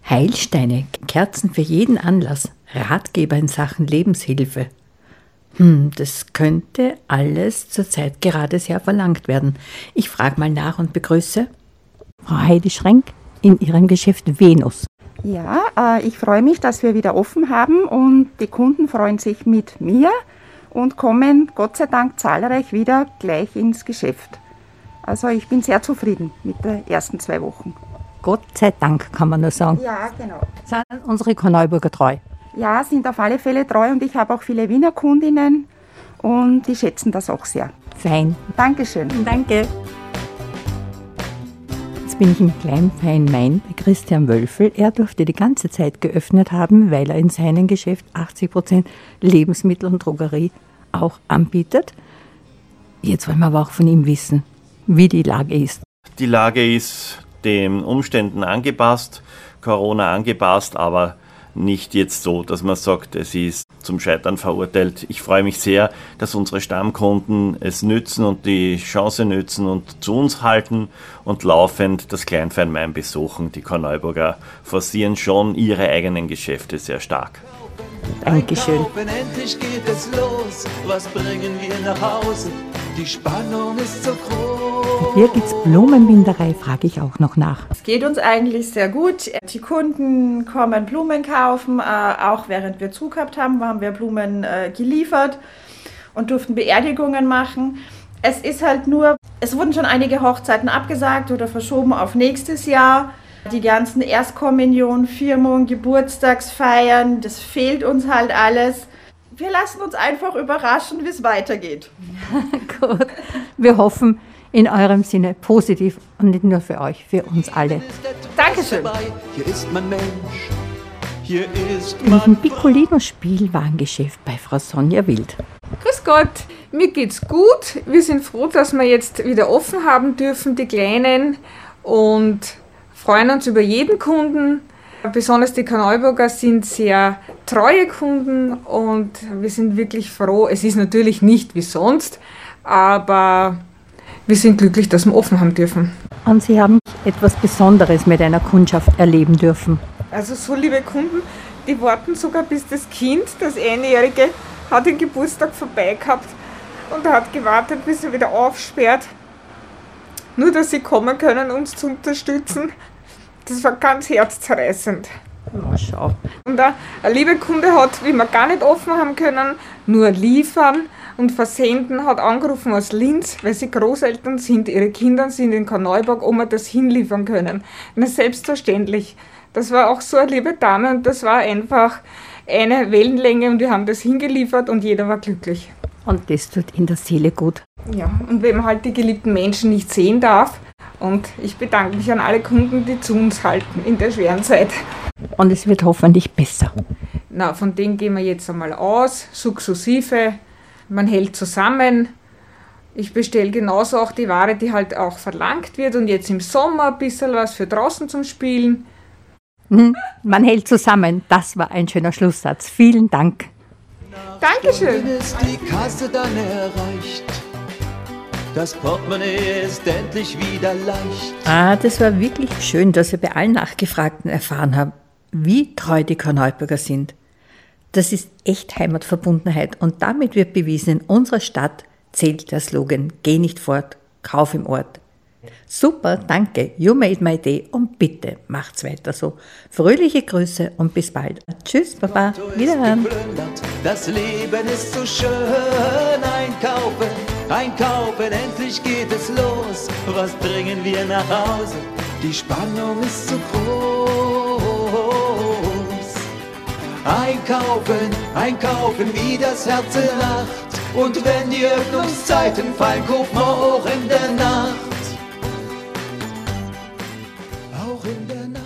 Heilsteine, Kerzen für jeden Anlass, Ratgeber in Sachen Lebenshilfe. Das könnte alles zurzeit gerade sehr verlangt werden. Ich frage mal nach und begrüße Frau Heidi Schrenk in ihrem Geschäft Venus. Ja, ich freue mich, dass wir wieder offen haben und die Kunden freuen sich mit mir und kommen Gott sei Dank zahlreich wieder gleich ins Geschäft. Also ich bin sehr zufrieden mit den ersten 2 Wochen. Gott sei Dank, kann man nur sagen. Ja, genau. Sind unsere Korneuburger treu? Ja, sind auf alle Fälle treu und ich habe auch viele Wiener Kundinnen und die schätzen das auch sehr. Fein. Dankeschön. Danke. Jetzt bin ich im Kleinfein Main bei Christian Wölfel. Er durfte die ganze Zeit geöffnet haben, weil er in seinem Geschäft 80% Lebensmittel und Drogerie auch anbietet. Jetzt wollen wir aber auch von ihm wissen, wie die Lage ist. Die Lage ist den Umständen angepasst, Corona angepasst, aber nicht jetzt so, dass man sagt, es ist zum Scheitern verurteilt. Ich freue mich sehr, dass unsere Stammkunden es nützen und die Chance nützen und zu uns halten und laufend das Kleinfein Main besuchen. Die Korneuburger forcieren schon ihre eigenen Geschäfte sehr stark. Dankeschön. Endlich geht es los. Was bringen wir nach Hause? Die Spannung ist so groß. Birgits Blumenbinderei frage ich auch noch nach. Es geht uns eigentlich sehr gut. Die Kunden kommen Blumen kaufen. Auch während wir Zug gehabt haben wir Blumen geliefert und durften Beerdigungen machen. Es ist halt nur, es wurden schon einige Hochzeiten abgesagt oder verschoben auf nächstes Jahr. Die ganzen Erstkommunion, Firmung, Geburtstagsfeiern, das fehlt uns halt alles. Wir lassen uns einfach überraschen, wie es weitergeht. Gut, wir hoffen in eurem Sinne positiv und nicht nur für euch, für uns alle. Dankeschön. Hier ist man Mensch. Hier ist In diesem Piccolino-Spielwarengeschäft bei Frau Sonja Wild. Grüß Gott, mir geht's gut. Wir sind froh, dass wir jetzt wieder offen haben dürfen, die Kleinen, und freuen uns über jeden Kunden. Besonders die Korneuburger sind sehr treue Kunden und wir sind wirklich froh. Es ist natürlich nicht wie sonst, aber wir sind glücklich, dass wir offen haben dürfen. Und Sie haben etwas Besonderes mit einer Kundschaft erleben dürfen. Also so liebe Kunden, die warten sogar, bis das Kind, das Einjährige, hat den Geburtstag vorbei gehabt und hat gewartet, bis er wieder aufsperrt. Nur, dass sie kommen können, uns zu unterstützen. Das war ganz herzzerreißend. Oh, schau. Und ein lieber Kunde hat, wie wir gar nicht offen haben können, nur liefern und versenden, hat angerufen aus Linz, weil sie Großeltern sind, ihre Kinder sind in Korneuburg, ob wir das hinliefern können. Na, selbstverständlich. Das war auch so eine liebe Dame und das war einfach eine Wellenlänge und wir haben das hingeliefert und jeder war glücklich. Und das tut in der Seele gut. Ja, und wenn man halt die geliebten Menschen nicht sehen darf, und ich bedanke mich an alle Kunden, die zu uns halten in der schweren Zeit. Und es wird hoffentlich besser. Na, von denen gehen wir jetzt einmal aus, sukzessive, man hält zusammen. Ich bestelle genauso auch die Ware, die halt auch verlangt wird und jetzt im Sommer ein bisschen was für draußen zum Spielen. Man hält zusammen, das war ein schöner Schlusssatz. Vielen Dank. Dankeschön. Ist die Kasse dann erreicht? Das Portemonnaie ist endlich wieder leicht. Das war wirklich schön, dass ich bei allen Nachgefragten erfahren habe, wie treu die Korneuburger sind. Das ist echt Heimatverbundenheit und damit wird bewiesen, in unserer Stadt zählt der Slogan, geh nicht fort, kauf im Ort. Super, danke, you made my day und bitte macht's weiter so. Fröhliche Grüße und bis bald. Tschüss, Baba, wiederhören. Das Leben ist so schön, einkaufen, endlich geht es los. Was bringen wir nach Hause? Die Spannung ist so groß. Einkaufen, wie das Herz lacht. Und wenn die Öffnungszeiten fallen, kaufen wir auch in der Nacht. Auch in der Nacht.